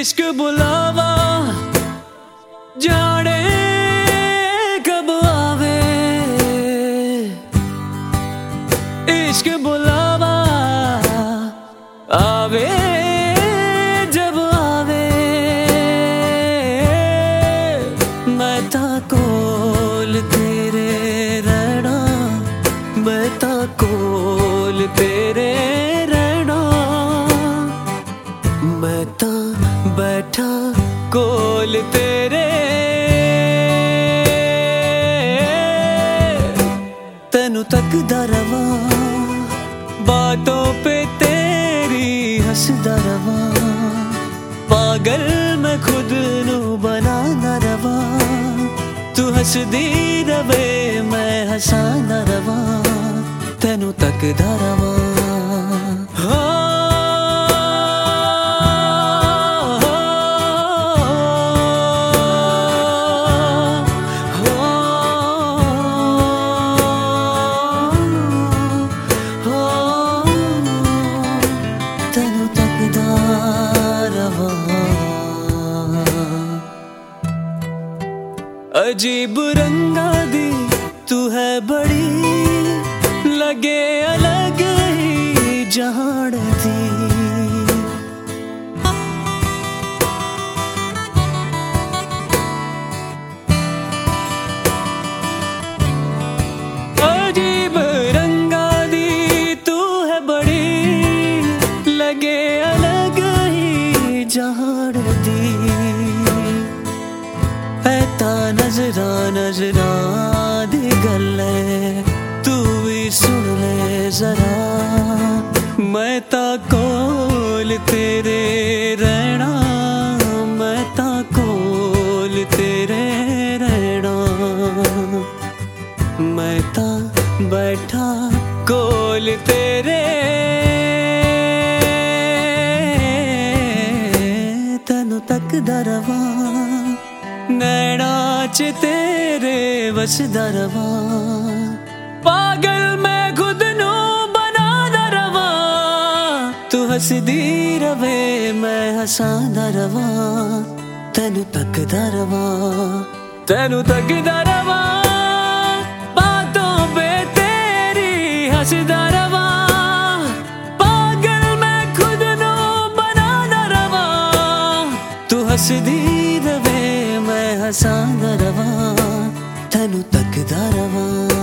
इश्क बुलावा जाने कब आवे, इश्क बुलावा आवे जब आवे। मैं ता कोल तेरे रहना, मैं ता कोल तेरे रहना, मैं ता बैठा कोल तेरे। तेनू तकदा रवा बातों पे तेरी हंसदा रवा, पागल मैं खुद नू बना ना रवा। तू हंसदी रवे मैं हंसा ना रवा, तेनू तकदा रवा। तेनू तकदा रवा। अजीब रंगा दी तू है बड़ी, लगे अलग ही जहान दी। अजीब रंगा दी तू है बड़ी, लगे अलग ही जहान दी। ऐता नजरा नजरा दी गल्ले तू भी सुन ले जरा। मैं ता कोल तेरे रहना, मैं ता कोल तेरे रहना, मैं ता बैठा कोल तेरे। तेनू तकदा रवा नैना च तेरे वसदा रवा, पागल मैं खुद नू बना ना रवा। तू हंसदी रवे मैं हंसादा रवा, तेनू तकदा रवा, तेनू तकदा रवा। बातों पे तेरी हंसदा रवा, पागल मैं खुद नू बना ना रवा। तू हंसदी रवे मैं हंसादा रवा, तेनू तकदा रवा।